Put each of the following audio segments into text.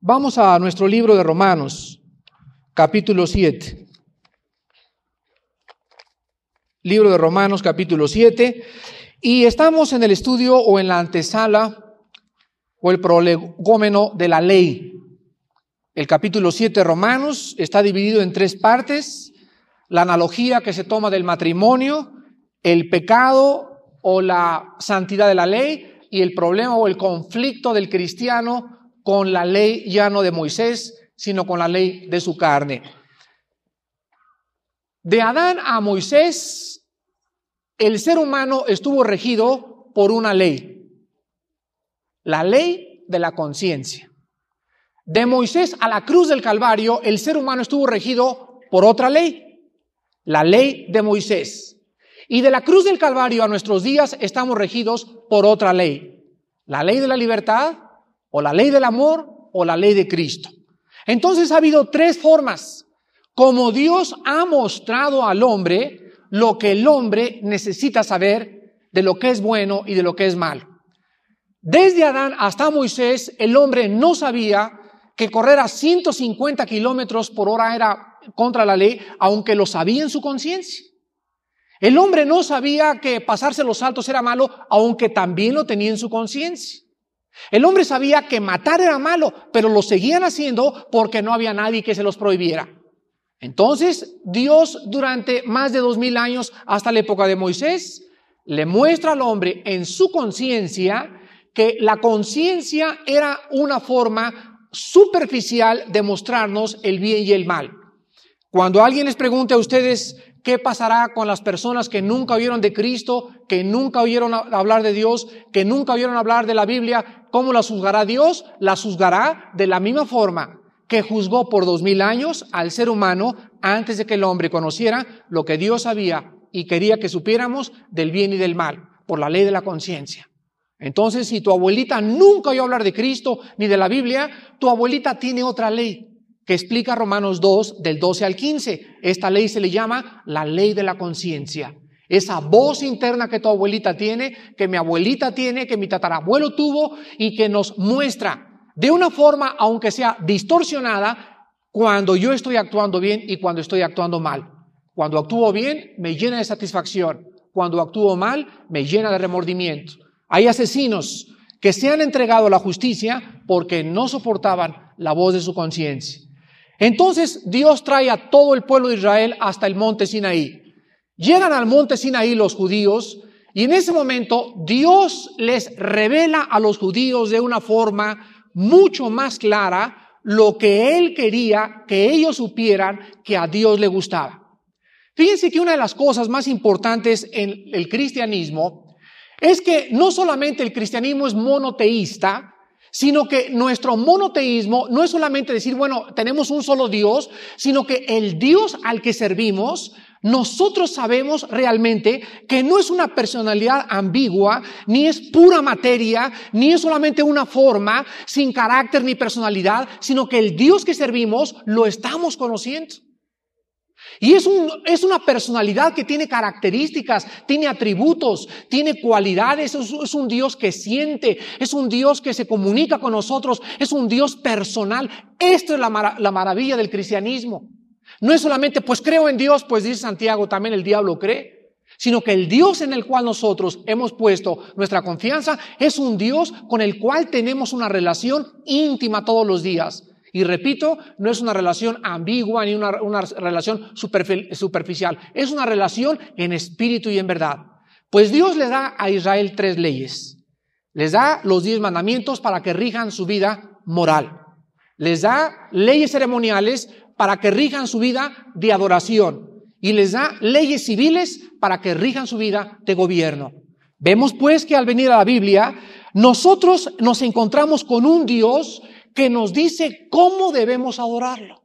Vamos a nuestro libro de Romanos, capítulo 7. Libro de Romanos, capítulo 7. Y estamos en el estudio o en la antesala o el prolegómeno de la ley. El capítulo 7 de Romanos está dividido en tres partes. La analogía que se toma del matrimonio, el pecado o la santidad de la ley y el problema o el conflicto del cristiano con la ley ya no de Moisés, sino con la ley de su carne. De Adán a Moisés, el ser humano estuvo regido por una ley, la ley de la conciencia. De Moisés a la cruz del Calvario, el ser humano estuvo regido por otra ley, la ley de Moisés. Y de la cruz del Calvario a nuestros días estamos regidos por otra ley, la ley de la libertad, o la ley del amor, o la ley de Cristo. Entonces ha habido tres formas como Dios ha mostrado al hombre lo que el hombre necesita saber de lo que es bueno y de lo que es malo. Desde Adán hasta Moisés, el hombre no sabía que correr a 150 kilómetros por hora era contra la ley, aunque lo sabía en su conciencia. El hombre no sabía que pasarse los saltos era malo, aunque también lo tenía en su conciencia. El hombre sabía que matar era malo, pero lo seguían haciendo porque no había nadie que se los prohibiera. Entonces, Dios durante más de 2000 años, hasta la época de Moisés, le muestra al hombre en su conciencia que la conciencia era una forma superficial de mostrarnos el bien y el mal. Cuando alguien les pregunte a ustedes qué pasará con las personas que nunca oyeron de Cristo, que nunca oyeron hablar de Dios, que nunca oyeron hablar de la Biblia, ¿cómo las juzgará Dios? Las juzgará de la misma forma que juzgó por 2000 años al ser humano antes de que el hombre conociera lo que Dios sabía y quería que supiéramos del bien y del mal, por la ley de la conciencia. Entonces, si tu abuelita nunca oyó hablar de Cristo ni de la Biblia, tu abuelita tiene otra ley que explica Romanos 2, del 12 al 15. Esta ley se le llama la ley de la conciencia. Esa voz interna que tu abuelita tiene, que mi abuelita tiene, que mi tatarabuelo tuvo y que nos muestra de una forma, aunque sea distorsionada, cuando yo estoy actuando bien y cuando estoy actuando mal. Cuando actúo bien, me llena de satisfacción. Cuando actúo mal, me llena de remordimiento. Hay asesinos que se han entregado a la justicia porque no soportaban la voz de su conciencia. Entonces Dios trae a todo el pueblo de Israel hasta el monte Sinaí. Llegan al monte Sinaí los judíos y en ese momento Dios les revela a los judíos de una forma mucho más clara lo que Él quería que ellos supieran que a Dios le gustaba. Fíjense que una de las cosas más importantes en el cristianismo es que no solamente el cristianismo es monoteísta, sino que nuestro monoteísmo no es solamente decir, bueno, tenemos un solo Dios, sino que el Dios al que servimos, nosotros sabemos realmente que no es una personalidad ambigua, ni es pura materia, ni es solamente una forma sin carácter ni personalidad, sino que el Dios que servimos lo estamos conociendo. Y es una personalidad que tiene características, tiene atributos, tiene cualidades, es un Dios que siente, es un Dios que se comunica con nosotros, es un Dios personal. Esto es la maravilla del cristianismo. No es solamente, pues creo en Dios, pues dice Santiago, también el diablo cree, sino que el Dios en el cual nosotros hemos puesto nuestra confianza es un Dios con el cual tenemos una relación íntima todos los días. Y repito, no es una relación ambigua ni una relación superficial. Es una relación en espíritu y en verdad. Pues Dios le da a Israel 3 leyes. Les da los 10 mandamientos para que rijan su vida moral. Les da leyes ceremoniales para que rijan su vida de adoración. Y les da leyes civiles para que rijan su vida de gobierno. Vemos pues que al venir a la Biblia, nosotros nos encontramos con un Dios que nos dice cómo debemos adorarlo.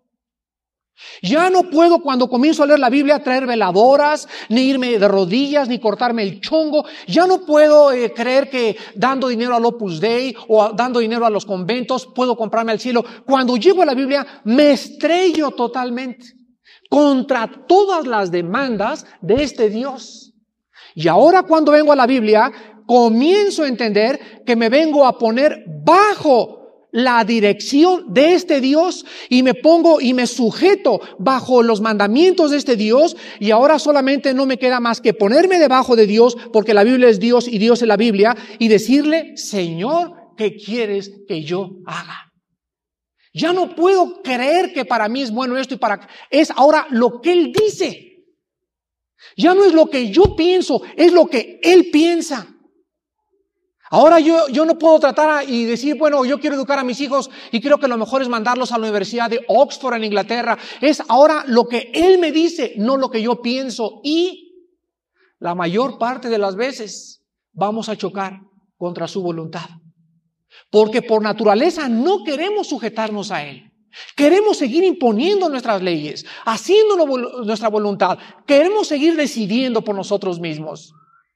Ya no puedo cuando comienzo a leer la Biblia traer veladoras, ni irme de rodillas, ni cortarme el chongo. Ya no puedo creer que dando dinero al Opus Dei o dando dinero a los conventos puedo comprarme al cielo. Cuando llego a la Biblia me estrello totalmente contra todas las demandas de este Dios. Y ahora cuando vengo a la Biblia comienzo a entender que me vengo a poner bajo la dirección de este Dios y me pongo y me sujeto bajo los mandamientos de este Dios, y ahora solamente no me queda más que ponerme debajo de Dios, porque la Biblia es Dios y Dios es la Biblia, y decirle: Señor, ¿qué quieres que yo haga? Ya no puedo creer que para mí es bueno esto es ahora lo que Él dice. Ya no es lo que yo pienso, es lo que Él piensa. Ahora yo no puedo tratar y decir: bueno, yo quiero educar a mis hijos y creo que lo mejor es mandarlos a la Universidad de Oxford en Inglaterra. Es ahora lo que Él me dice, no lo que yo pienso. Y la mayor parte de las veces vamos a chocar contra su voluntad. Porque por naturaleza no queremos sujetarnos a Él. Queremos seguir imponiendo nuestras leyes, haciendo nuestra voluntad. Queremos seguir decidiendo por nosotros mismos.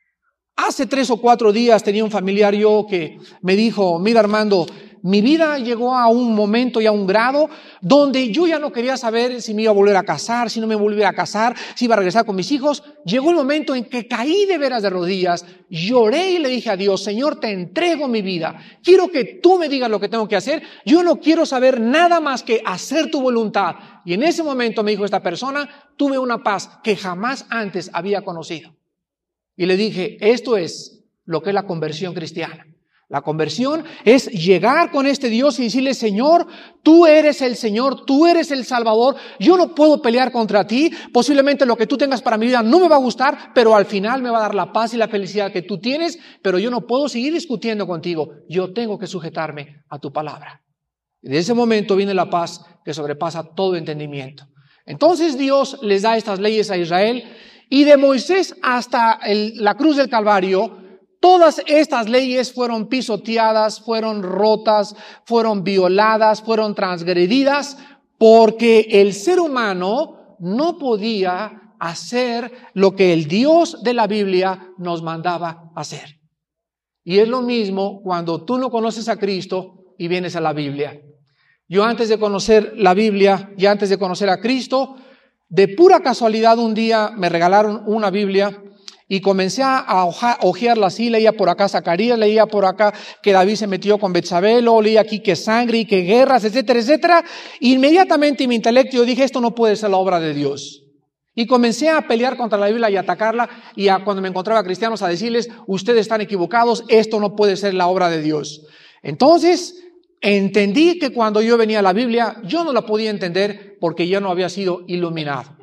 Hace 3 o 4 días tenía un familiar yo que me dijo: mira, Armando, mi vida llegó a un momento y a un grado donde yo ya no quería saber si me iba a volver a casar, si no me volviera a casar, si iba a regresar con mis hijos. Llegó el momento en que caí de veras de rodillas, lloré y le dije a Dios: Señor, te entrego mi vida. Quiero que tú me digas lo que tengo que hacer. Yo no quiero saber nada más que hacer tu voluntad. Y en ese momento, me dijo esta persona, tuve una paz que jamás antes había conocido. Y le dije: esto es lo que es la conversión cristiana. La conversión es llegar con este Dios y decirle: Señor, tú eres el Señor, tú eres el Salvador, yo no puedo pelear contra ti, posiblemente lo que tú tengas para mi vida no me va a gustar, pero al final me va a dar la paz y la felicidad que tú tienes, pero yo no puedo seguir discutiendo contigo, yo tengo que sujetarme a tu palabra. Y de ese momento viene la paz que sobrepasa todo entendimiento. Entonces Dios les da estas leyes a Israel, y de Moisés hasta la cruz del Calvario, todas estas leyes fueron pisoteadas, fueron rotas, fueron violadas, fueron transgredidas, porque el ser humano no podía hacer lo que el Dios de la Biblia nos mandaba hacer. Y es lo mismo cuando tú no conoces a Cristo y vienes a la Biblia. Yo, antes de conocer la Biblia y antes de conocer a Cristo, de pura casualidad un día me regalaron una Biblia y comencé a hojearla así. Leía por acá Zacarías, leía por acá que David se metió con Betsabé, leía aquí que sangre y que guerras, etcétera, etcétera. Inmediatamente en mi intelecto yo dije: esto no puede ser la obra de Dios. Y comencé a pelear contra la Biblia y a atacarla, y cuando me encontraba cristianos a decirles: ustedes están equivocados, esto no puede ser la obra de Dios. Entonces entendí que cuando yo venía a la Biblia, yo no la podía entender porque ya no había sido iluminado.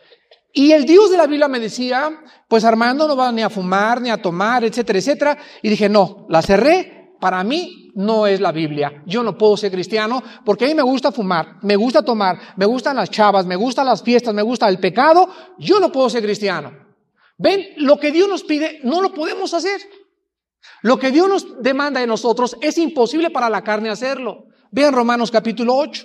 Y el Dios de la Biblia me decía: pues Armando no va ni a fumar, ni a tomar, etcétera, etcétera. Y dije: no, la cerré. Para mí no es la Biblia. Yo no puedo ser cristiano porque a mí me gusta fumar, me gusta tomar, me gustan las chavas, me gustan las fiestas, me gusta el pecado. Yo no puedo ser cristiano. ¿Ven? Lo que Dios nos pide no lo podemos hacer. Lo que Dios nos demanda de nosotros es imposible para la carne hacerlo. Vean Romanos capítulo 8.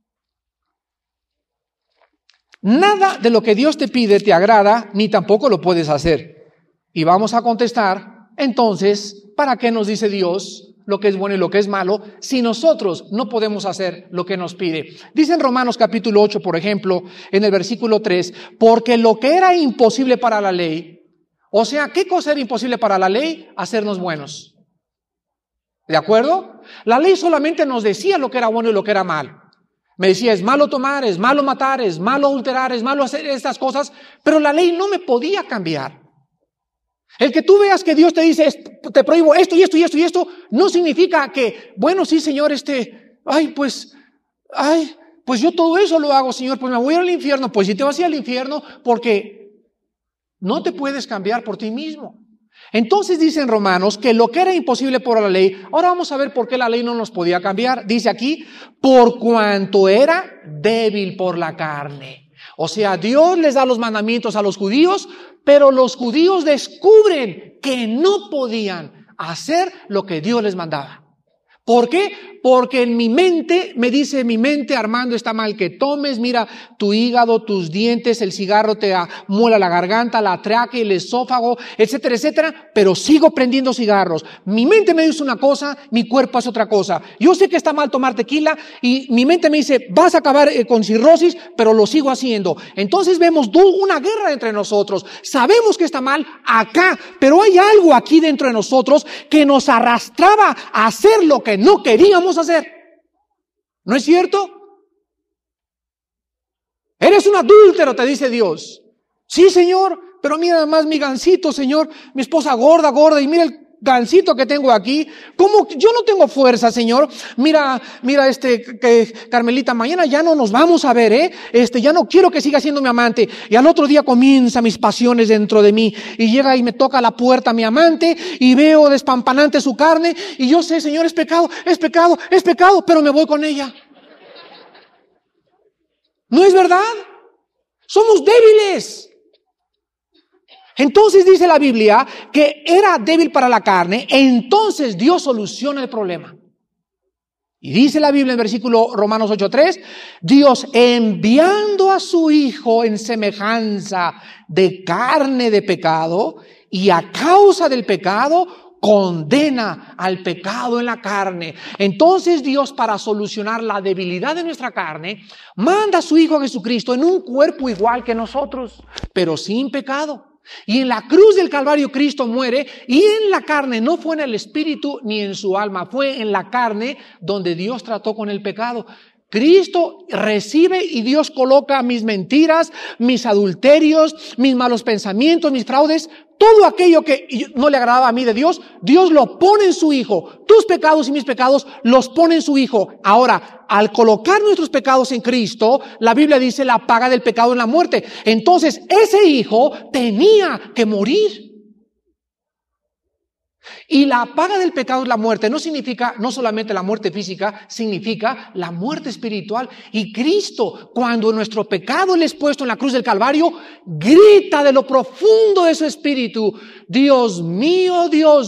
Nada de lo que Dios te pide te agrada, ni tampoco lo puedes hacer. Y vamos a contestar: entonces, ¿para qué nos dice Dios lo que es bueno y lo que es malo si nosotros no podemos hacer lo que nos pide? Dice en Romanos capítulo 8, por ejemplo, en el versículo 3, porque lo que era imposible para la ley, o sea, ¿qué cosa era imposible para la ley? Hacernos buenos. ¿De acuerdo? La ley solamente nos decía lo que era bueno y lo que era malo. Me decía: es malo tomar, es malo matar, es malo adulterar, es malo hacer estas cosas, pero la ley no me podía cambiar. El que tú veas que Dios te dice: te prohíbo esto y esto y esto y esto, no significa que, bueno, sí, Señor, pues yo todo eso lo hago, Señor, pues me voy al infierno. Pues si te vas a ir al infierno, porque no te puedes cambiar por ti mismo. Entonces dice en Romanos que lo que era imposible por la ley, ahora vamos a ver por qué la ley no nos podía cambiar. Dice aquí: por cuanto era débil por la carne. O sea, Dios les da los mandamientos a los judíos, pero los judíos descubren que no podían hacer lo que Dios les mandaba. ¿Por qué? Porque en mi mente, me dice mi mente: Armando, está mal que tomes, mira, tu hígado, tus dientes, el cigarro te muela la garganta, la tráquea, el esófago, etcétera, etcétera, pero sigo prendiendo cigarros. Mi mente me dice una cosa, mi cuerpo hace otra cosa. Yo sé que está mal tomar tequila y mi mente me dice: vas a acabar con cirrosis, pero lo sigo haciendo. Entonces vemos una guerra entre nosotros. Sabemos que está mal acá, pero hay algo aquí dentro de nosotros que nos arrastraba a hacer lo que no queríamos hacer. ¿No es cierto? Eres un adúltero, te dice Dios. Sí, Señor, pero mira además mi gansito, Señor, mi esposa gorda, y mira el gansito que tengo aquí. ¿Cómo? Yo no tengo fuerza, Señor. Mira, Carmelita, mañana ya no nos vamos a ver, ya no quiero que siga siendo mi amante. Y al otro día comienzan mis pasiones dentro de mí. Y llega y me toca a la puerta mi amante y veo despampanante su carne. Y yo sé, Señor, es pecado, pero me voy con ella. ¿No es verdad? Somos débiles. Entonces dice la Biblia que era débil para la carne, entonces Dios soluciona el problema. Y dice la Biblia en versículo Romanos 8:3, Dios enviando a su Hijo en semejanza de carne de pecado y a causa del pecado condena al pecado en la carne. Entonces Dios, para solucionar la debilidad de nuestra carne, manda a su Hijo Jesucristo en un cuerpo igual que nosotros, pero sin pecado. Y en la cruz del Calvario Cristo muere, y en la carne, no fue en el espíritu ni en su alma, fue en la carne donde Dios trató con el pecado. Cristo recibe y Dios coloca mis mentiras, mis adulterios, mis malos pensamientos, mis fraudes, todo aquello que no le agradaba a mí de Dios, Dios lo pone en su Hijo. Tus pecados y mis pecados los pone en su Hijo. Ahora, al colocar nuestros pecados en Cristo, la Biblia dice la paga del pecado en la muerte. Entonces, ese Hijo tenía que morir. Y la paga del pecado es la muerte. No significa no solamente la muerte física, significa la muerte espiritual. Y Cristo, cuando nuestro pecado le es puesto en la cruz del Calvario, grita de lo profundo de su espíritu: Dios mío,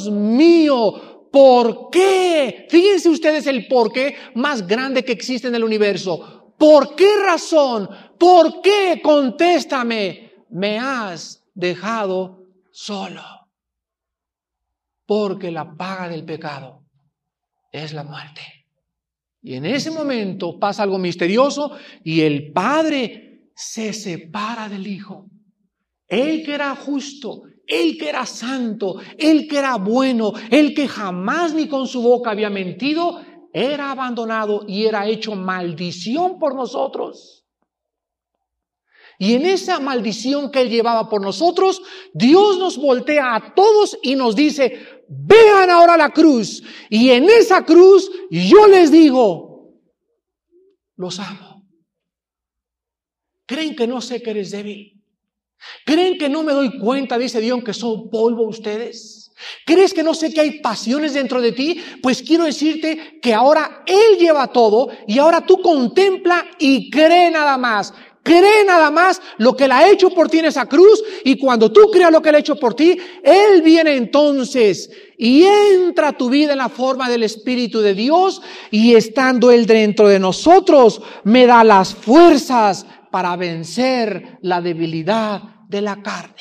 ¿por qué? Fíjense ustedes el por qué más grande que existe en el universo. ¿Por qué razón? ¿Por qué? Contéstame. Me has dejado solo. Porque la paga del pecado es la muerte. Y en ese momento pasa algo misterioso y el Padre se separa del Hijo. Él que era justo, Él que era santo, Él que era bueno, Él que jamás ni con su boca había mentido, era abandonado y era hecho maldición por nosotros. Y en esa maldición que Él llevaba por nosotros, Dios nos voltea a todos y nos dice: vean ahora la cruz. Y en esa cruz yo les digo: los amo. ¿Creen que no sé que eres débil? ¿Creen que no me doy cuenta, dice Dios, que son polvo ustedes? ¿Crees que no sé que hay pasiones dentro de ti? Pues quiero decirte que ahora Él lleva todo y ahora tú contempla y cree nada más. Cree nada más lo que Él ha hecho por ti en esa cruz, y cuando tú creas lo que Él ha hecho por ti, Él viene entonces y entra a tu vida en la forma del Espíritu de Dios, y estando Él dentro de nosotros, me da las fuerzas para vencer la debilidad de la carne.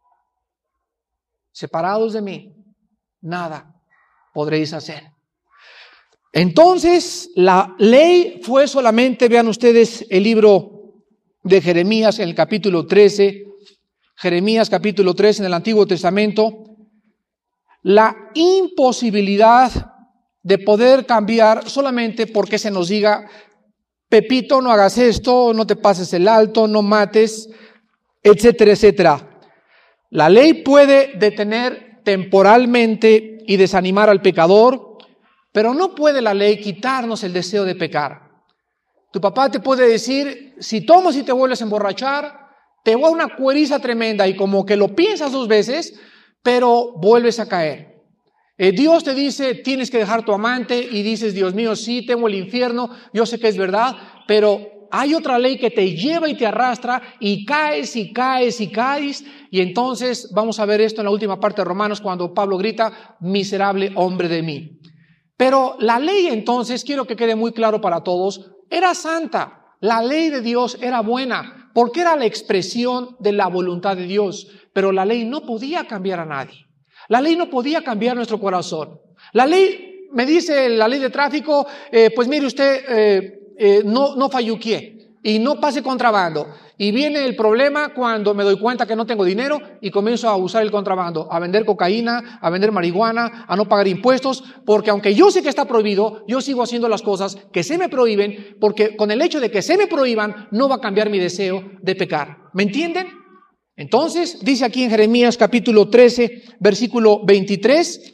Separados de mí, nada podréis hacer. Entonces, la ley fue solamente, vean ustedes el libro de Jeremías en el capítulo 13, Jeremías capítulo 13 en el Antiguo Testamento, la imposibilidad de poder cambiar solamente porque se nos diga: Pepito, no hagas esto, no te pases el alto, no mates, etcétera, etcétera. La ley puede detener temporalmente y desanimar al pecador, pero no puede la ley quitarnos el deseo de pecar. Tu papá te puede decir: si tomas y te vuelves a emborrachar, te voy a una cueriza tremenda, y como que lo piensas 2 veces, pero vuelves a caer. Dios te dice: tienes que dejar tu amante, y dices: Dios mío, sí, temo el infierno, yo sé que es verdad, pero hay otra ley que te lleva y te arrastra, y caes y caes y caes. Y entonces vamos a ver esto en la última parte de Romanos, cuando Pablo grita: miserable hombre de mí. Pero la ley, entonces, quiero que quede muy claro para todos, era santa. La ley de Dios era buena, porque era la expresión de la voluntad de Dios. Pero la ley no podía cambiar a nadie. La ley no podía cambiar nuestro corazón. La ley, me dice la ley de tráfico, pues mire usted, no falluquee. y no pase contrabando. Y viene el problema cuando me doy cuenta que no tengo dinero y comienzo a usar el contrabando, a vender cocaína, a vender marihuana, a no pagar impuestos, porque aunque yo sé que está prohibido, yo sigo haciendo las cosas que se me prohíben, porque con el hecho de que se me prohíban no va a cambiar mi deseo de pecar. ¿Me entienden? Entonces, dice aquí en Jeremías capítulo 13, versículo 23,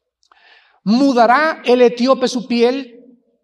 ¿mudará el etíope su piel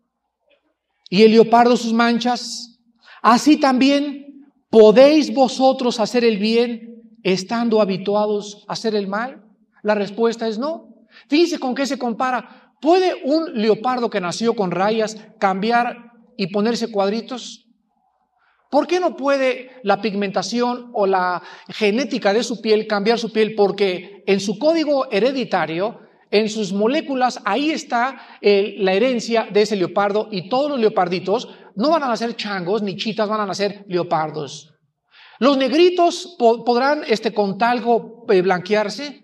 y el leopardo sus manchas? Así también ¿podéis vosotros hacer el bien estando habituados a hacer el mal? La respuesta es no. Fíjense con qué se compara. ¿Puede un leopardo que nació con rayas cambiar y ponerse cuadritos? ¿Por qué no puede la pigmentación o la genética de su piel cambiar su piel? Porque en su código hereditario, en sus moléculas, ahí está la herencia de ese leopardo, y todos los leoparditos no van a nacer changos ni chitas, van a nacer leopardos. Los negritos podrán con talco blanquearse,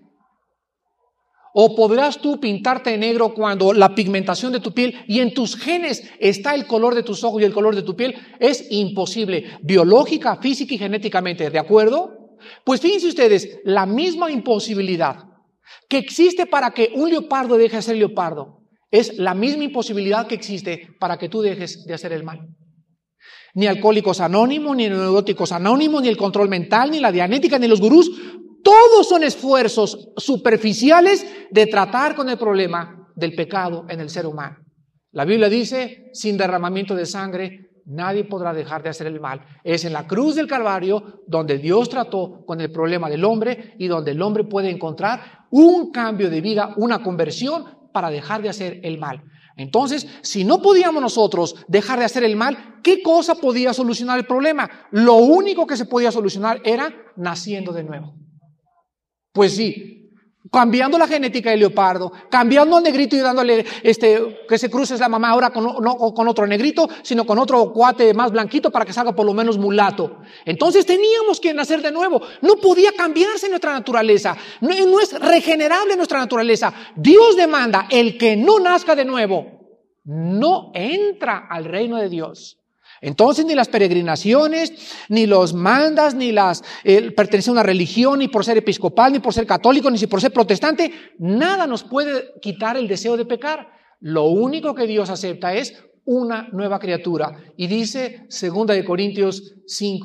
o podrás tú pintarte de negro cuando la pigmentación de tu piel y en tus genes está el color de tus ojos y el color de tu piel. Es imposible, biológica, física y genéticamente, ¿de acuerdo? Pues fíjense ustedes, la misma imposibilidad que existe para que un leopardo deje de ser leopardo es la misma imposibilidad que existe para que tú dejes de hacer el mal. Ni Alcohólicos Anónimos, ni Neuróticos Anónimos, ni el control mental, ni la dianética, ni los gurús, todos son esfuerzos superficiales de tratar con el problema del pecado en el ser humano. La Biblia dice, sin derramamiento de sangre, nadie podrá dejar de hacer el mal. Es en la cruz del Calvario donde Dios trató con el problema del hombre y donde el hombre puede encontrar un cambio de vida, una conversión para dejar de hacer el mal. Entonces, si no podíamos nosotros dejar de hacer el mal, ¿qué cosa podía solucionar el problema? Lo único que se podía solucionar era naciendo de nuevo. Pues sí, cambiando la genética del leopardo, cambiando al negrito y dándole que se cruce la mamá ahora no con otro negrito, sino con otro cuate más blanquito para que salga por lo menos mulato. Entonces teníamos que nacer de nuevo. No podía cambiarse nuestra naturaleza. No es regenerable nuestra naturaleza. Dios demanda, el que no nazca de nuevo no entra al reino de Dios. Entonces ni las peregrinaciones, ni los mandas, ni pertenecer a una religión, ni por ser episcopal, ni por ser católico, ni por ser protestante, nada nos puede quitar el deseo de pecar. Lo único que Dios acepta es una nueva criatura. Y dice 2 Corintios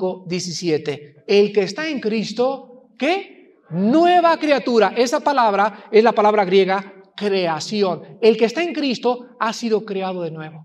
5:17, el que está en Cristo, ¿qué? Nueva criatura. Esa palabra es la palabra griega creación. El que está en Cristo ha sido creado de nuevo.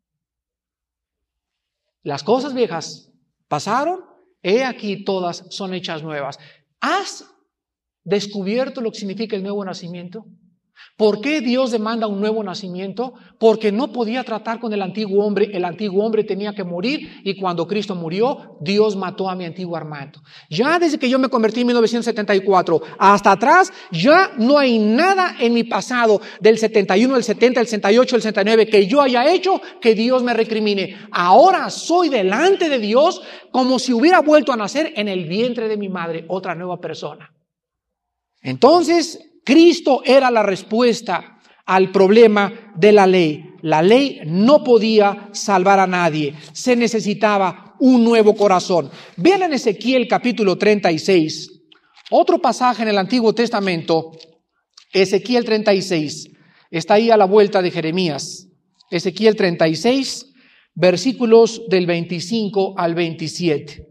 Las cosas viejas pasaron, he aquí todas son hechas nuevas. ¿Has descubierto lo que significa el nuevo nacimiento? ¿Por qué Dios demanda un nuevo nacimiento? Porque no podía tratar con el antiguo hombre tenía que morir, y cuando Cristo murió, Dios mató a mi antiguo hermano. Ya desde que yo me convertí en 1974 hasta atrás, ya no hay nada en mi pasado del 71, el 70, el 68, el 69 que yo haya hecho que Dios me recrimine. Ahora soy delante de Dios como si hubiera vuelto a nacer en el vientre de mi madre, otra nueva persona. Entonces, Cristo era la respuesta al problema de la ley. La ley no podía salvar a nadie. Se necesitaba un nuevo corazón. Vean en Ezequiel capítulo 36, otro pasaje en el Antiguo Testamento, Ezequiel 36. Está ahí a la vuelta de Jeremías. Ezequiel 36, versículos del 25 al 27.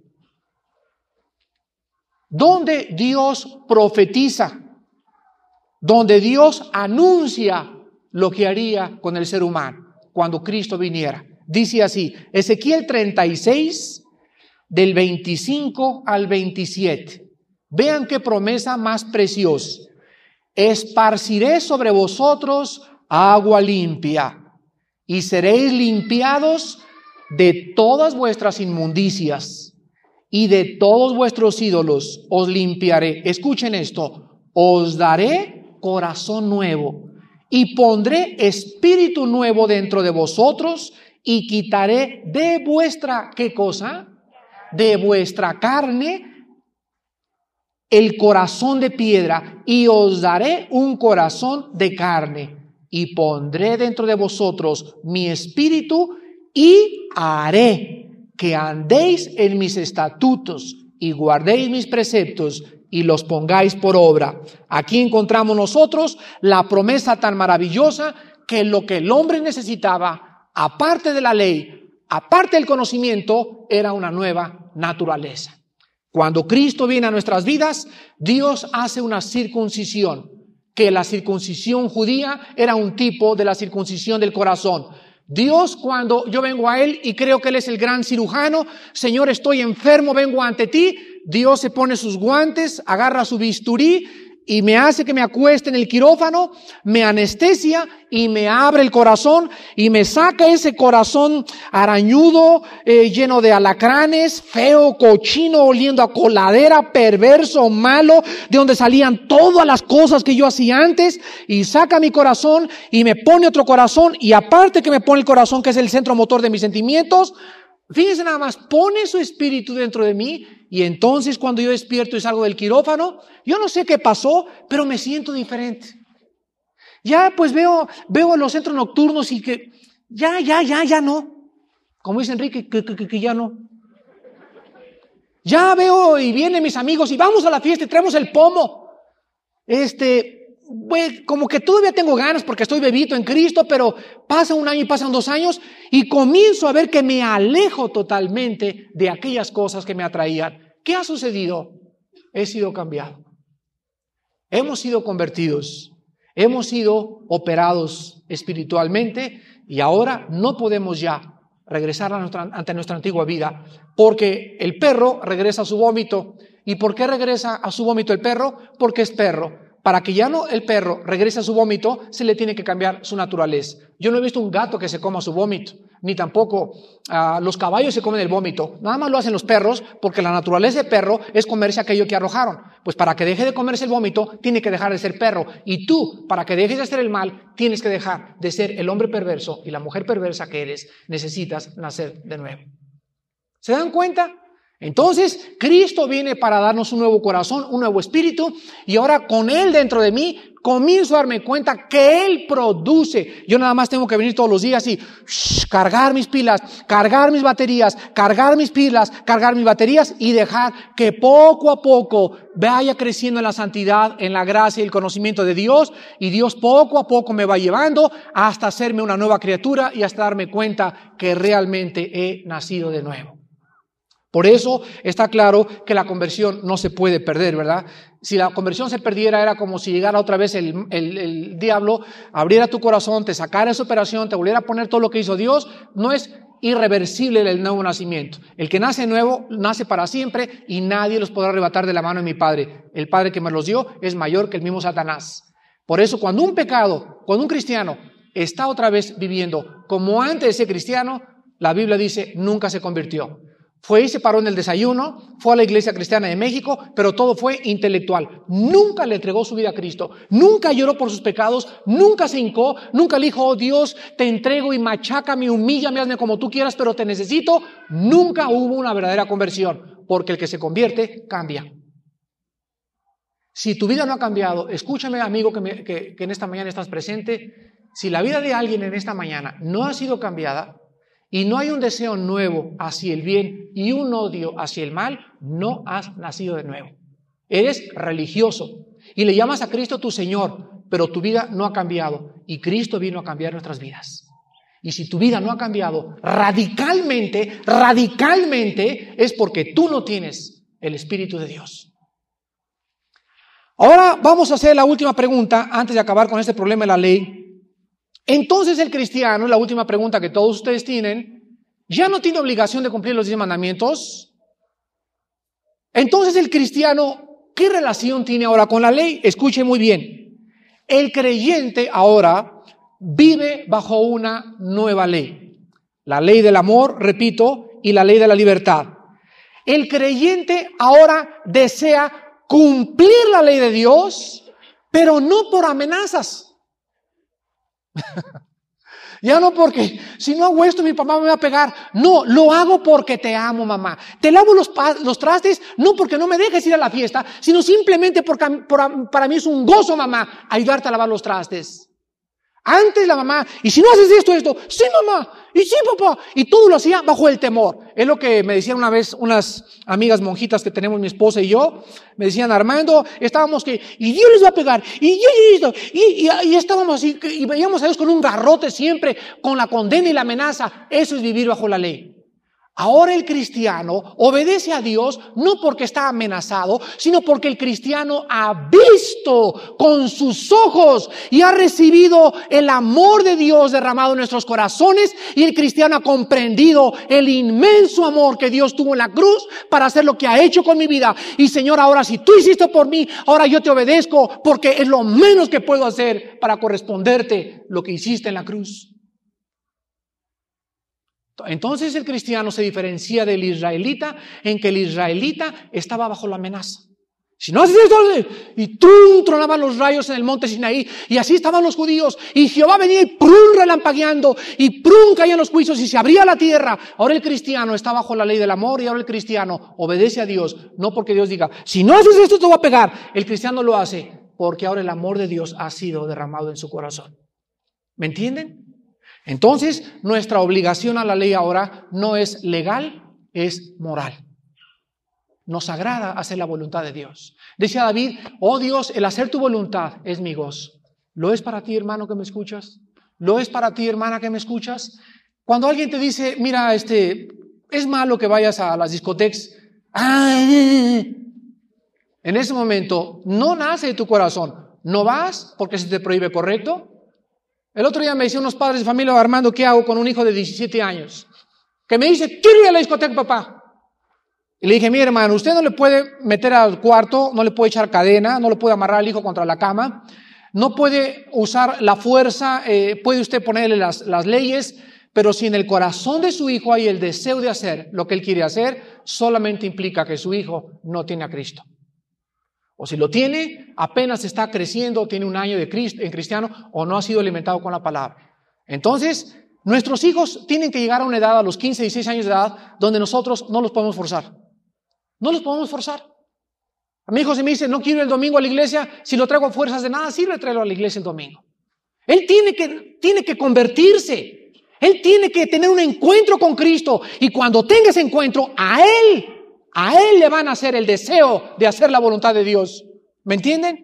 Donde Dios profetiza, donde Dios anuncia lo que haría con el ser humano cuando Cristo viniera. Dice así, Ezequiel 36, del 25 al 27. Vean qué promesa más preciosa. Esparciré sobre vosotros agua limpia, y seréis limpiados de todas vuestras inmundicias, y de todos vuestros ídolos os limpiaré. Escuchen esto, os daré corazón nuevo, y pondré espíritu nuevo dentro de vosotros, y quitaré de vuestra, ¿qué cosa? De vuestra carne el corazón de piedra, y os daré un corazón de carne, y pondré dentro de vosotros mi espíritu, y haré que andéis en mis estatutos y guardéis mis preceptos y los pongáis por obra. Aquí encontramos nosotros la promesa tan maravillosa que lo que el hombre necesitaba, aparte de la ley, aparte del conocimiento, era una nueva naturaleza. Cuando Cristo viene a nuestras vidas, Dios hace una circuncisión, que la circuncisión judía era un tipo de la circuncisión del corazón. Dios, cuando yo vengo a Él y creo que Él es el gran cirujano, Señor, estoy enfermo, vengo ante ti, Dios se pone sus guantes, agarra su bisturí y me hace que me acueste en el quirófano, me anestesia y me abre el corazón y me saca ese corazón arañudo, lleno de alacranes, feo, cochino, oliendo a coladera, perverso, malo, de donde salían todas las cosas que yo hacía antes, y saca mi corazón y me pone otro corazón, y aparte que me pone el corazón, que es el centro motor de mis sentimientos, fíjense nada más, pone su espíritu dentro de mí, y entonces cuando yo despierto y salgo del quirófano, yo no sé qué pasó, pero me siento diferente. Ya pues veo los centros nocturnos y que ya no. Como dice Enrique, que ya no. Ya veo y vienen mis amigos y vamos a la fiesta y traemos el pomo. Como que todavía tengo ganas porque estoy bebito en Cristo, pero pasa un año y pasan 2 años y comienzo a ver que me alejo totalmente de aquellas cosas que me atraían. ¿Qué ha sucedido? He sido cambiado. Hemos sido convertidos. Hemos sido operados espiritualmente y ahora no podemos ya regresar ante nuestra antigua vida, porque el perro regresa a su vómito. ¿Y por qué regresa a su vómito el perro? Porque es perro. Para que ya no el perro regrese a su vómito, se le tiene que cambiar su naturaleza. Yo no he visto un gato que se coma su vómito, ni tampoco los caballos se comen el vómito. Nada más lo hacen los perros, porque la naturaleza de perro es comerse aquello que arrojaron. Pues para que deje de comerse el vómito, tiene que dejar de ser perro. Y tú, para que dejes de hacer el mal, tienes que dejar de ser el hombre perverso y la mujer perversa que eres. Necesitas nacer de nuevo. ¿Se dan cuenta? Entonces, Cristo viene para darnos un nuevo corazón, un nuevo espíritu, y ahora con Él dentro de mí, comienzo a darme cuenta que Él produce. Yo nada más tengo que venir todos los días y cargar mis pilas, cargar mis baterías, cargar mis pilas, cargar mis baterías y dejar que poco a poco vaya creciendo en la santidad, en la gracia y el conocimiento de Dios, y Dios poco a poco me va llevando hasta hacerme una nueva criatura y hasta darme cuenta que realmente he nacido de nuevo. Por eso está claro que la conversión no se puede perder, ¿verdad? Si la conversión se perdiera, era como si llegara otra vez el diablo, abriera tu corazón, te sacara esa operación, te volviera a poner todo lo que hizo Dios. No es irreversible el nuevo nacimiento. El que nace nuevo, nace para siempre y nadie los podrá arrebatar de la mano de mi Padre. El Padre que me los dio es mayor que el mismo Satanás. Por eso cuando un cristiano está otra vez viviendo como antes de ser cristiano, la Biblia dice, nunca se convirtió. Fue y se paró en el desayuno, fue a la Iglesia Cristiana de México, pero todo fue intelectual. Nunca le entregó su vida a Cristo, nunca lloró por sus pecados, nunca se hincó, nunca le dijo, oh Dios, te entrego y machácame, humíllame, hazme como tú quieras, pero te necesito. Nunca hubo una verdadera conversión, porque el que se convierte cambia. Si tu vida no ha cambiado, escúchame amigo que en esta mañana estás presente, si la vida de alguien en esta mañana no ha sido cambiada, y no hay un deseo nuevo hacia el bien y un odio hacia el mal, no has nacido de nuevo. Eres religioso y le llamas a Cristo tu Señor, pero tu vida no ha cambiado y Cristo vino a cambiar nuestras vidas. Y si tu vida no ha cambiado radicalmente, es porque tú no tienes el Espíritu de Dios. Ahora vamos a hacer la última pregunta antes de acabar con este problema de la ley. Entonces el cristiano, la última pregunta que todos ustedes tienen, ¿ya no tiene obligación de cumplir los 10 mandamientos? Entonces el cristiano, ¿qué relación tiene ahora con la ley? Escuche muy bien. El creyente ahora vive bajo una nueva ley. La ley del amor, repito, y la ley de la libertad. El creyente ahora desea cumplir la ley de Dios, pero no por amenazas. Ya no porque si no hago esto mi papá me va a pegar. No, lo hago porque te amo, mamá. Te lavo los trastes no porque no me dejes ir a la fiesta, sino simplemente porque para mí es un gozo, mamá, ayudarte a lavar los trastes. Antes la mamá, y si no haces esto, sí mamá, y sí papá, y todo lo hacía bajo el temor. Es lo que me decían una vez unas amigas monjitas que tenemos mi esposa y yo, me decían, Armando, estábamos y Dios les va a pegar, y estábamos así, y veíamos a Dios con un garrote siempre, con la condena y la amenaza. Eso es vivir bajo la ley. Ahora el cristiano obedece a Dios no porque está amenazado, sino porque el cristiano ha visto con sus ojos y ha recibido el amor de Dios derramado en nuestros corazones, y el cristiano ha comprendido el inmenso amor que Dios tuvo en la cruz para hacer lo que ha hecho con mi vida. Y Señor, ahora si tú hiciste por mí, ahora yo te obedezco, porque es lo menos que puedo hacer para corresponderte lo que hiciste en la cruz. Entonces el cristiano se diferencia del israelita en que el israelita estaba bajo la amenaza. Si no haces esto, y tronaban los rayos en el monte Sinaí, y así estaban los judíos, y Jehová venía y relampagueando, y caían los juicios, y se abría la tierra. Ahora el cristiano está bajo la ley del amor, y ahora el cristiano obedece a Dios, no porque Dios diga, si no haces esto te voy a pegar. El cristiano lo hace porque ahora el amor de Dios ha sido derramado en su corazón. ¿Me entienden? Entonces, nuestra obligación a la ley ahora no es legal, es moral. Nos agrada hacer la voluntad de Dios. Decía David, oh Dios, el hacer tu voluntad es mi gozo. ¿Lo es para ti, hermano, que me escuchas? ¿Lo es para ti, hermana, que me escuchas? Cuando alguien te dice, mira, es malo que vayas a las discotecas, en ese momento no nace de tu corazón. No vas porque se te prohíbe, ¿correcto? El otro día me decían unos padres de familia, Armando, ¿qué hago con un hijo de 17 años? Que me dice, quiero ir a la discoteca, papá. Y le dije, mi hermano, usted no le puede meter al cuarto, no le puede echar cadena, no le puede amarrar al hijo contra la cama, no puede usar la fuerza, puede usted ponerle las leyes, pero si en el corazón de su hijo hay el deseo de hacer lo que él quiere hacer, solamente implica que su hijo no tiene a Cristo. O si lo tiene, apenas está creciendo, tiene un año en cristiano, o no ha sido alimentado con la palabra. Entonces, nuestros hijos tienen que llegar a una edad, a los 15, 16 años de edad, donde nosotros no los podemos forzar. No los podemos forzar. A mi hijo se me dice, no quiero ir el domingo a la iglesia, si lo traigo a fuerzas de nada, sirve traerlo a la iglesia el domingo. Él tiene que convertirse. Él tiene que tener un encuentro con Cristo, y cuando tenga ese encuentro, a él le van a hacer el deseo de hacer la voluntad de Dios. ¿Me entienden?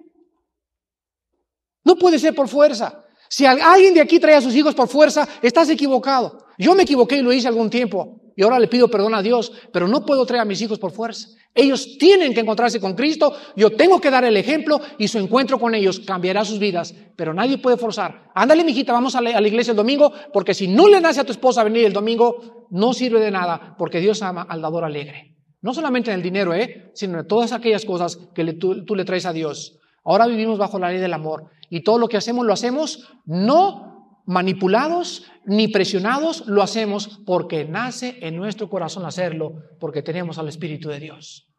No puede ser por fuerza. Si alguien de aquí trae a sus hijos por fuerza, estás equivocado. Yo me equivoqué y lo hice algún tiempo, y ahora le pido perdón a Dios, pero no puedo traer a mis hijos por fuerza. Ellos tienen que encontrarse con Cristo, yo tengo que dar el ejemplo, y su encuentro con ellos cambiará sus vidas, pero nadie puede forzar. Ándale, mijita, vamos a la iglesia el domingo, porque si no le nace a tu esposa venir el domingo, no sirve de nada, porque Dios ama al dador alegre. No solamente en el dinero, sino en todas aquellas cosas que tú le traes a Dios. Ahora vivimos bajo la ley del amor, y todo lo que hacemos lo hacemos no manipulados ni presionados, lo hacemos porque nace en nuestro corazón hacerlo, porque tenemos al Espíritu de Dios.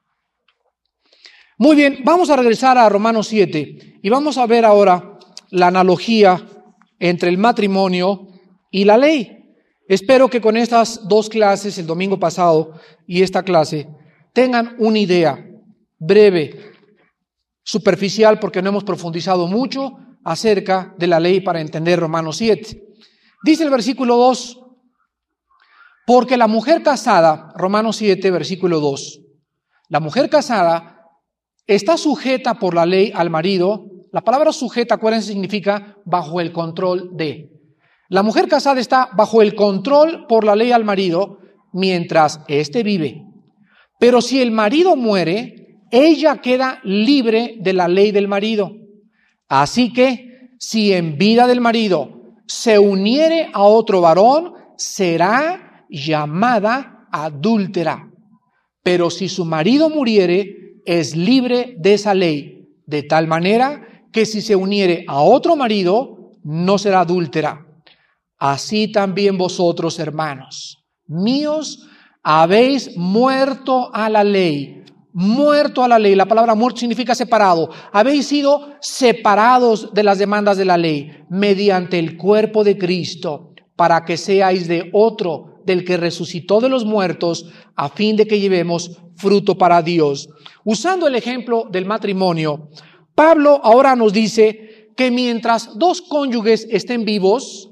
Muy bien, vamos a regresar a Romanos 7 y vamos a ver ahora la analogía entre el matrimonio y la ley. Espero que con estas dos clases, el domingo pasado y esta clase, tengan una idea breve, superficial, porque no hemos profundizado mucho acerca de la ley para entender Romanos 7. Dice el versículo 2, porque la mujer casada, Romanos 7, versículo 2, la mujer casada está sujeta por la ley al marido. La palabra sujeta, acuérdense, significa bajo el control de. La mujer casada está bajo el control por la ley al marido mientras éste vive. Pero si el marido muere, ella queda libre de la ley del marido. Así que, si en vida del marido se uniere a otro varón, será llamada adúltera. Pero si su marido muriere, es libre de esa ley, de tal manera que si se uniere a otro marido, no será adúltera. Así también vosotros, hermanos míos, habéis muerto a la ley. Muerto a la ley. La palabra muerto significa separado. Habéis sido separados de las demandas de la ley mediante el cuerpo de Cristo, para que seáis de otro, del que resucitó de los muertos, a fin de que llevemos fruto para Dios. Usando el ejemplo del matrimonio, Pablo ahora nos dice que mientras dos cónyuges estén vivos,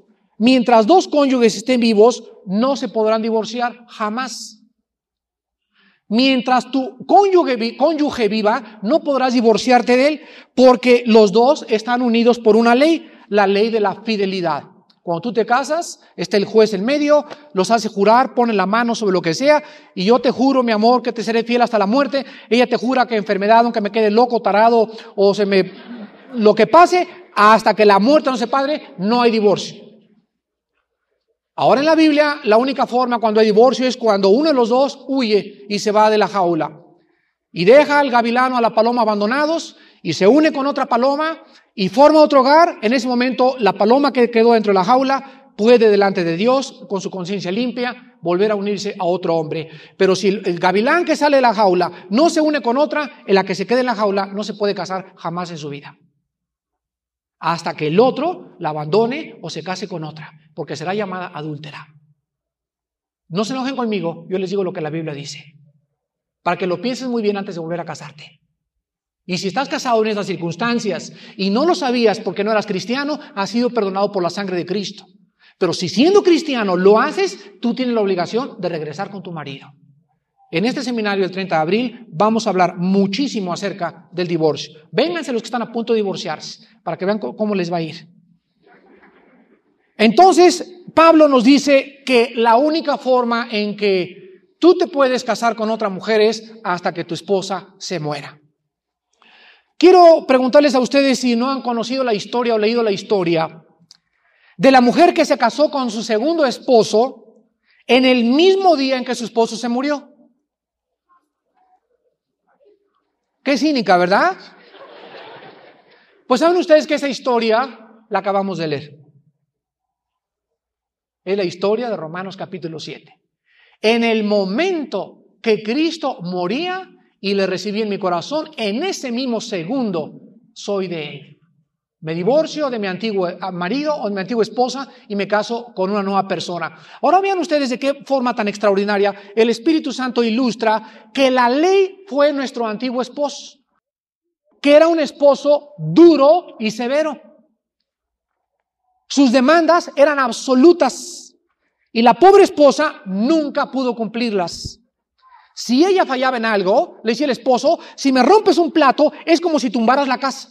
no se podrán divorciar jamás. Mientras tu cónyuge viva, no podrás divorciarte de él, porque los dos están unidos por una ley, la ley de la fidelidad. Cuando tú te casas, está el juez en medio, los hace jurar, pone la mano sobre lo que sea, y yo te juro, mi amor, que te seré fiel hasta la muerte. Ella te jura que enfermedad, aunque me quede loco, tarado, o lo que pase, hasta que la muerte nos separe, no hay divorcio. Ahora en la Biblia, la única forma cuando hay divorcio es cuando uno de los dos huye y se va de la jaula. Y deja al gavilano, a la paloma abandonados, y se une con otra paloma, y forma otro hogar. En ese momento, la paloma que quedó dentro de la jaula puede delante de Dios, con su conciencia limpia, volver a unirse a otro hombre. Pero si el gavilán que sale de la jaula no se une con otra, en la que se quede en la jaula no se puede casar jamás en su vida. Hasta que el otro la abandone o se case con otra, porque será llamada adúltera. No se enojen conmigo, yo les digo lo que la Biblia dice, para que lo pienses muy bien antes de volver a casarte. Y si estás casado en estas circunstancias y no lo sabías porque no eras cristiano, has sido perdonado por la sangre de Cristo. Pero si siendo cristiano lo haces, tú tienes la obligación de regresar con tu marido. En este seminario del 30 de abril vamos a hablar muchísimo acerca del divorcio. Vénganse los que están a punto de divorciarse para que vean cómo les va a ir. Entonces, Pablo nos dice que la única forma en que tú te puedes casar con otra mujer es hasta que tu esposa se muera. Quiero preguntarles a ustedes si no han conocido la historia o leído la historia de la mujer que se casó con su segundo esposo en el mismo día en que su esposo se murió. Qué cínica, ¿verdad? Pues saben ustedes que esa historia la acabamos de leer. Es la historia de Romanos capítulo 7. En el momento que Cristo moría y le recibí en mi corazón, en ese mismo segundo soy de Él. Me divorcio de mi antiguo marido o de mi antigua esposa y me caso con una nueva persona. Ahora vean ustedes de qué forma tan extraordinaria el Espíritu Santo ilustra que la ley fue nuestro antiguo esposo, que era un esposo duro y severo. Sus demandas eran absolutas y la pobre esposa nunca pudo cumplirlas. Si ella fallaba en algo, le decía el esposo, si me rompes un plato es como si tumbaras la casa.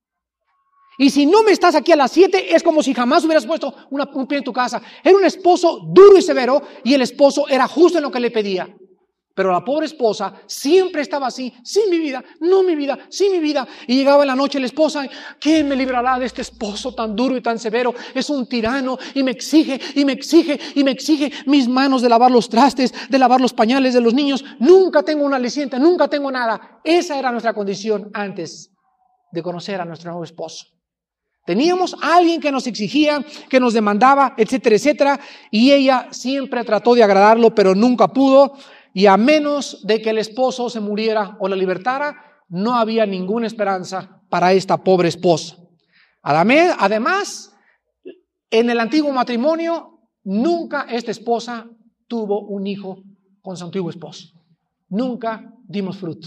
Y si no me estás aquí a las 7, es como si jamás hubieras puesto un pie en tu casa. Era un esposo duro y severo y el esposo era justo en lo que le pedía. Pero la pobre esposa siempre estaba así, sí mi vida, no mi vida, sí mi vida. Y llegaba en la noche la esposa, ¿quién me librará de este esposo tan duro y tan severo? Es un tirano y me exige, y me exige, y me exige mis manos de lavar los trastes, de lavar los pañales de los niños. Nunca tengo una aliciente, nunca tengo nada. Esa era nuestra condición antes de conocer a nuestro nuevo esposo. Teníamos a alguien que nos exigía, que nos demandaba, etcétera, etcétera. Y ella siempre trató de agradarlo, pero nunca pudo. Y a menos de que el esposo se muriera o la libertara, no había ninguna esperanza para esta pobre esposa. Además, en el antiguo matrimonio, nunca esta esposa tuvo un hijo con su antiguo esposo. Nunca dimos fruto.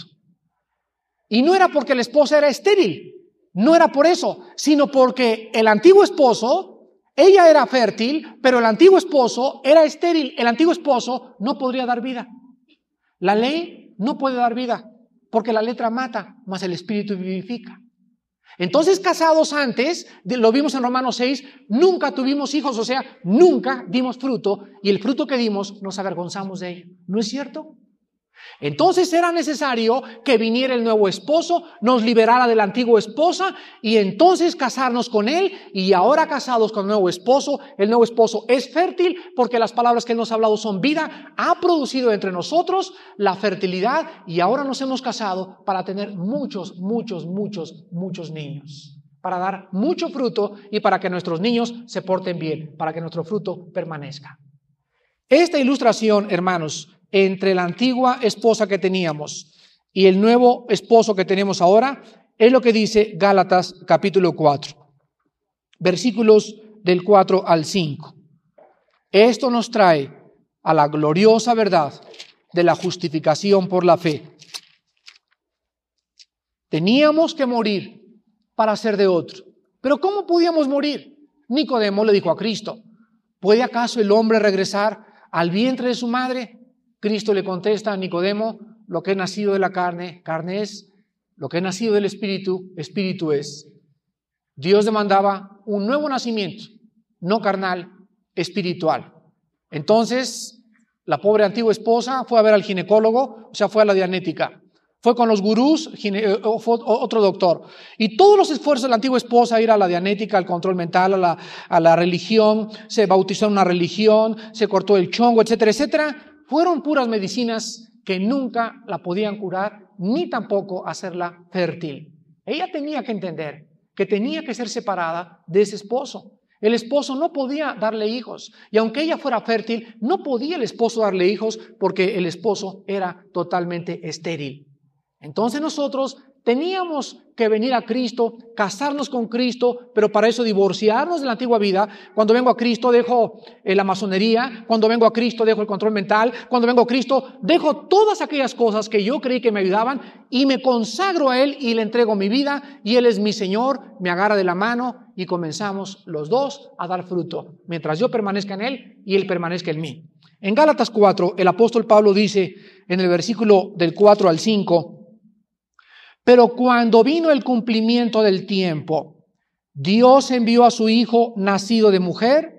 Y no era porque la esposa era estéril, no era por eso, sino porque el antiguo esposo, ella era fértil, pero el antiguo esposo era estéril. El antiguo esposo no podría dar vida. La ley no puede dar vida, porque la letra mata, mas el espíritu vivifica. Entonces, casados antes, lo vimos en Romanos 6, nunca tuvimos hijos, o sea, nunca dimos fruto, y el fruto que dimos nos avergonzamos de ello. ¿No es cierto? Entonces era necesario que viniera el nuevo esposo, nos liberara de la antigua esposa y entonces casarnos con él. Y ahora casados con el nuevo esposo es fértil porque las palabras que él nos ha hablado son vida, ha producido entre nosotros la fertilidad y ahora nos hemos casado para tener muchos niños, para dar mucho fruto y para que nuestros niños se porten bien, para que nuestro fruto permanezca. Esta ilustración, hermanos, entre la antigua esposa que teníamos y el nuevo esposo que tenemos ahora, es lo que dice Gálatas capítulo 4, versículos del 4 al 5. Esto nos trae a la gloriosa verdad de la justificación por la fe. Teníamos que morir para ser de otro, Pero ¿cómo podíamos morir? Nicodemo le dijo a Cristo, ¿puede acaso el hombre regresar al vientre de su madre? Cristo le contesta a Nicodemo, lo que es nacido de la carne, carne es, lo que es nacido del espíritu, espíritu es. Dios demandaba un nuevo nacimiento, no carnal, espiritual. Entonces, la pobre antigua esposa fue a ver al ginecólogo, o sea, fue a la dianética. Fue con los gurús, fue otro doctor. Y todos los esfuerzos de la antigua esposa, ir a la dianética, al control mental, a la religión, se bautizó en una religión, se cortó el chongo, etcétera, etcétera, fueron puras medicinas que nunca la podían curar, ni tampoco hacerla fértil. Ella tenía que entender que tenía que ser separada de ese esposo. El esposo no podía darle hijos, y aunque ella fuera fértil, no podía el esposo darle hijos porque el esposo era totalmente estéril. Entonces nosotros teníamos que venir a Cristo, casarnos con Cristo, pero para eso divorciarnos de la antigua vida. Cuando vengo a Cristo dejo la masonería, cuando vengo a Cristo dejo el control mental, cuando vengo a Cristo dejo todas aquellas cosas que yo creí que me ayudaban y me consagro a Él y le entrego mi vida y Él es mi Señor, me agarra de la mano y comenzamos los dos a dar fruto, mientras yo permanezca en Él y Él permanezca en mí. En Gálatas 4, el apóstol Pablo dice en el versículo del 4 al 5, pero cuando vino el cumplimiento del tiempo, Dios envió a su Hijo nacido de mujer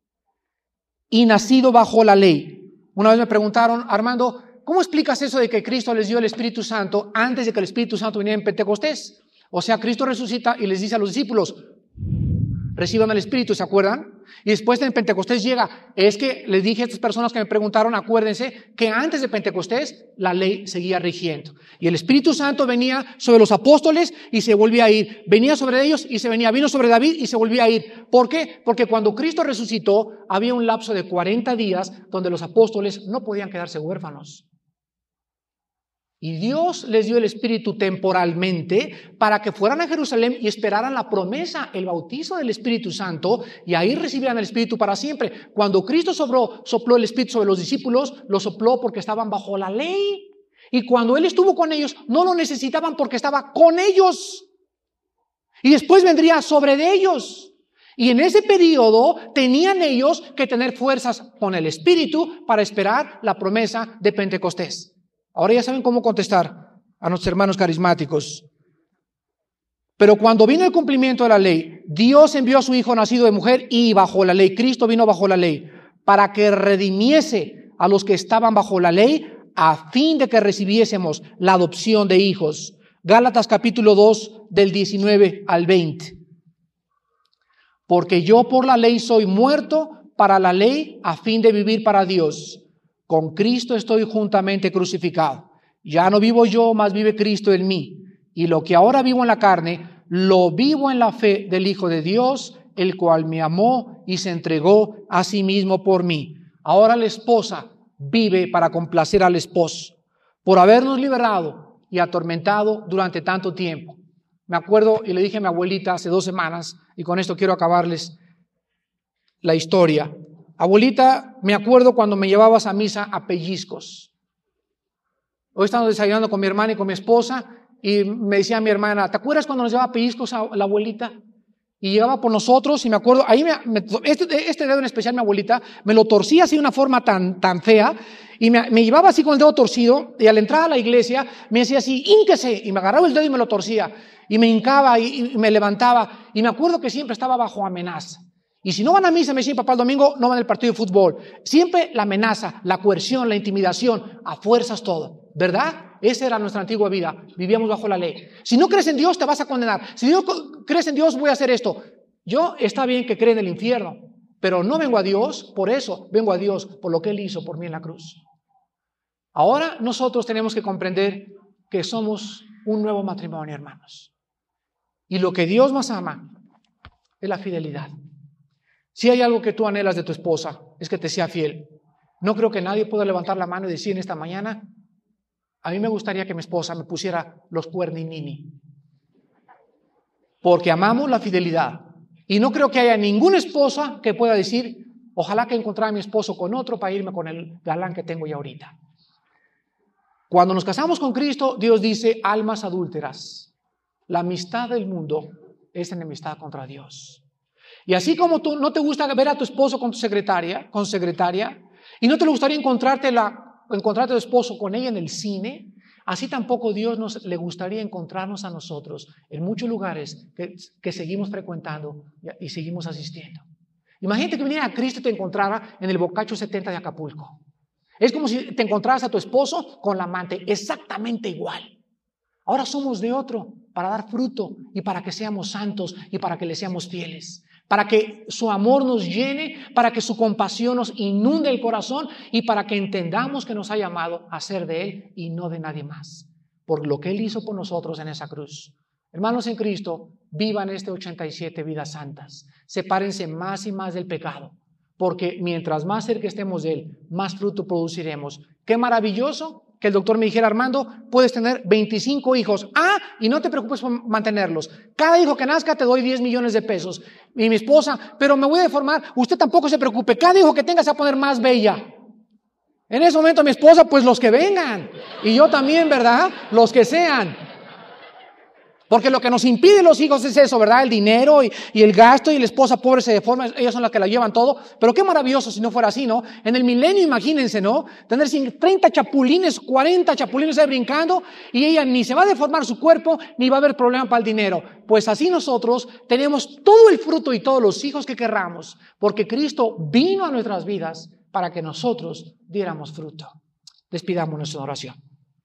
y nacido bajo la ley. Una vez me preguntaron, Armando, ¿cómo explicas eso de que Cristo les dio el Espíritu Santo antes de que el Espíritu Santo viniera en Pentecostés? O sea, Cristo resucita y les dice a los discípulos, reciban el Espíritu, ¿se acuerdan? Y después en Pentecostés llega, es que les dije a estas personas que me preguntaron, acuérdense que antes de Pentecostés la ley seguía rigiendo. Y el Espíritu Santo venía sobre los apóstoles y se volvía a ir. Venía sobre ellos y se venía, vino sobre David y se volvía a ir. ¿Por qué? Porque cuando Cristo resucitó, había un lapso de 40 días donde los apóstoles no podían quedarse huérfanos. Y Dios les dio el Espíritu temporalmente para que fueran a Jerusalén y esperaran la promesa, el bautizo del Espíritu Santo, y ahí recibían el Espíritu para siempre. Cuando Cristo sopló el Espíritu sobre los discípulos, lo sopló porque estaban bajo la ley. Y cuando Él estuvo con ellos, no lo necesitaban porque estaba con ellos. Y después vendría sobre de ellos. Y en ese periodo tenían ellos que tener fuerzas con el Espíritu para esperar la promesa de Pentecostés. Ahora ya saben cómo contestar a nuestros hermanos carismáticos. Pero cuando vino el cumplimiento de la ley, Dios envió a su Hijo nacido de mujer y bajo la ley. Cristo vino bajo la ley para que redimiese a los que estaban bajo la ley a fin de que recibiésemos la adopción de hijos. Gálatas capítulo 2 del 19 al 20. Porque yo por la ley soy muerto para la ley a fin de vivir para Dios. Con Cristo estoy juntamente crucificado. Ya no vivo yo, mas vive Cristo en mí. Y lo que ahora vivo en la carne, lo vivo en la fe del Hijo de Dios, el cual me amó y se entregó a sí mismo por mí. Ahora la esposa vive para complacer al esposo, por habernos liberado y atormentado durante tanto tiempo. Me acuerdo y le dije a mi abuelita hace 2 semanas, y con esto quiero acabarles la historia. Abuelita, me acuerdo cuando me llevabas a misa a pellizcos. Hoy estamos desayunando con mi hermana y con mi esposa y me decía mi hermana, ¿te acuerdas cuando nos llevaba pellizcos a la abuelita? Y llegaba por nosotros y me acuerdo, ahí este dedo en especial mi abuelita, me lo torcía así de una forma tan fea y me llevaba así con el dedo torcido y al entrar a la iglesia me decía así, hínquese, y me agarraba el dedo y me lo torcía y me hincaba y me levantaba y me acuerdo que siempre estaba bajo amenaza. Y si no van a misa, me decía papá el domingo, no van al partido de fútbol. Siempre la amenaza, la coerción, la intimidación, a fuerzas todo, ¿verdad? Esa era nuestra antigua vida, vivíamos bajo la ley. Si no crees en Dios, te vas a condenar. Si no crees en Dios, voy a hacer esto. Yo, está bien que cree en el infierno, pero no vengo a Dios por eso, vengo a Dios por lo que Él hizo por mí en la cruz. Ahora nosotros tenemos que comprender que somos un nuevo matrimonio, hermanos. Y lo que Dios más ama es la fidelidad. Si hay algo que tú anhelas de tu esposa, es que te sea fiel. No creo que nadie pueda levantar la mano y decir en esta mañana, a mí me gustaría que mi esposa me pusiera los cuerninini. Porque amamos la fidelidad. Y no creo que haya ninguna esposa que pueda decir, ojalá que encontrara a mi esposo con otro para irme con el galán que tengo ya ahorita. Cuando nos casamos con Cristo, Dios dice, almas adúlteras, la amistad del mundo es enemistad contra Dios. Y así como tú no te gusta ver a tu esposo con tu secretaria, y no te gustaría encontrarte a tu esposo con ella en el cine, así tampoco Dios le gustaría encontrarnos a nosotros en muchos lugares que seguimos frecuentando y seguimos asistiendo. Imagínate que viniera a Cristo y te encontrara en el Bocacho 70 de Acapulco. Es como si te encontraras a tu esposo con la amante, exactamente igual. Ahora somos de otro para dar fruto y para que seamos santos y para que le seamos fieles. Para que su amor nos llene, para que su compasión nos inunde el corazón y para que entendamos que nos ha llamado a ser de Él y no de nadie más. Por lo que Él hizo por nosotros en esa cruz. Hermanos en Cristo, vivan 87 vidas santas. Sepárense más y más del pecado. Porque mientras más cerca estemos de Él, más fruto produciremos. ¡Qué maravilloso! Que el doctor me dijera, Armando, puedes tener 25 hijos. Y no te preocupes por mantenerlos. Cada hijo que nazca te doy 10 millones de pesos. Y mi esposa, pero me voy a deformar. Usted tampoco se preocupe. Cada hijo que tenga se va a poner más bella. En ese momento mi esposa, pues los que vengan. Y yo también, ¿verdad? Los que sean. Porque lo que nos impide los hijos es eso, ¿verdad? El dinero y el gasto y la esposa pobre se deforma, ellas son las que la llevan todo. Pero qué maravilloso si no fuera así, ¿no? En el milenio, imagínense, ¿no? Tener 30 chapulines, 40 chapulines ahí brincando y ella ni se va a deformar su cuerpo ni va a haber problema para el dinero. Pues así nosotros tenemos todo el fruto y todos los hijos que querramos, porque Cristo vino a nuestras vidas para que nosotros diéramos fruto. Despidámonos en oración.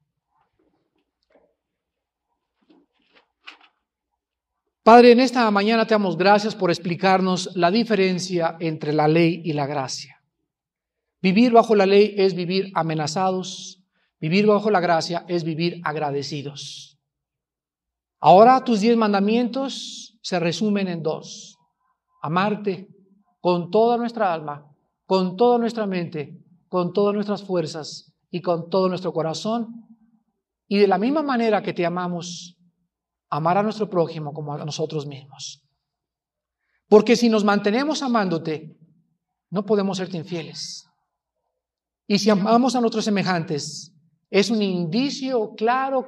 Padre, en esta mañana te damos gracias por explicarnos la diferencia entre la ley y la gracia. Vivir bajo la ley es vivir amenazados, vivir bajo la gracia es vivir agradecidos. Ahora tus 10 mandamientos se resumen en 2. Amarte con toda nuestra alma, con toda nuestra mente, con todas nuestras fuerzas y con todo nuestro corazón. Y de la misma manera que te amamos, amar a nuestro prójimo como a nosotros mismos. Porque si nos mantenemos amándote, no podemos serte infieles. Y si amamos a nuestros semejantes, es un indicio claro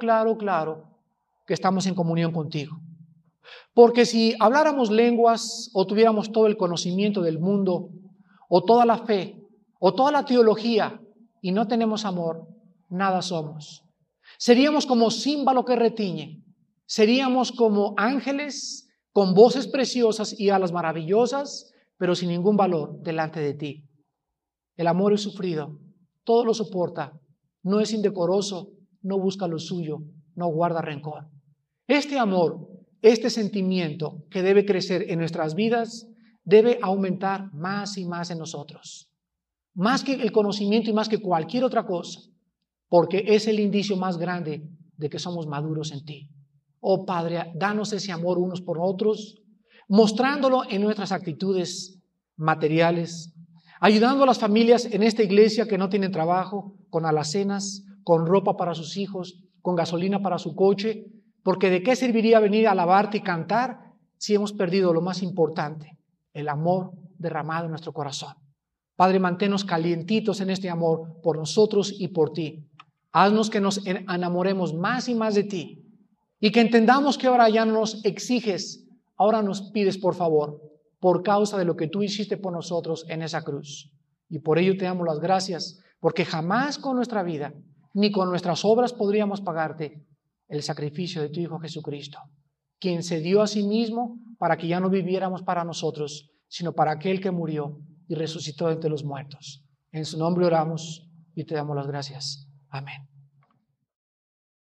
que estamos en comunión contigo. Porque si habláramos lenguas o tuviéramos todo el conocimiento del mundo, o toda la fe, o toda la teología, y no tenemos amor, nada somos. Seríamos como címbalo que retiñe. Seríamos como ángeles con voces preciosas y alas maravillosas, pero sin ningún valor delante de ti. El amor es sufrido, todo lo soporta, no es indecoroso, no busca lo suyo, no guarda rencor. Este amor, este sentimiento que debe crecer en nuestras vidas, debe aumentar más y más en nosotros. Más que el conocimiento y más que cualquier otra cosa, porque es el indicio más grande de que somos maduros en ti. Oh Padre, danos ese amor unos por otros, mostrándolo en nuestras actitudes materiales, ayudando a las familias en esta iglesia que no tienen trabajo, con alacenas, con ropa para sus hijos, con gasolina para su coche, porque ¿de qué serviría venir a alabarte y cantar si hemos perdido lo más importante, el amor derramado en nuestro corazón? Padre, manténnos calientitos en este amor por nosotros y por ti. Haznos que nos enamoremos más y más de ti. Y que entendamos que ahora ya no nos exiges, ahora nos pides por favor, por causa de lo que tú hiciste por nosotros en esa cruz. Y por ello te damos las gracias, porque jamás con nuestra vida, ni con nuestras obras podríamos pagarte el sacrificio de tu Hijo Jesucristo, quien se dio a sí mismo para que ya no viviéramos para nosotros, sino para aquel que murió y resucitó entre los muertos. En su nombre oramos y te damos las gracias. Amén.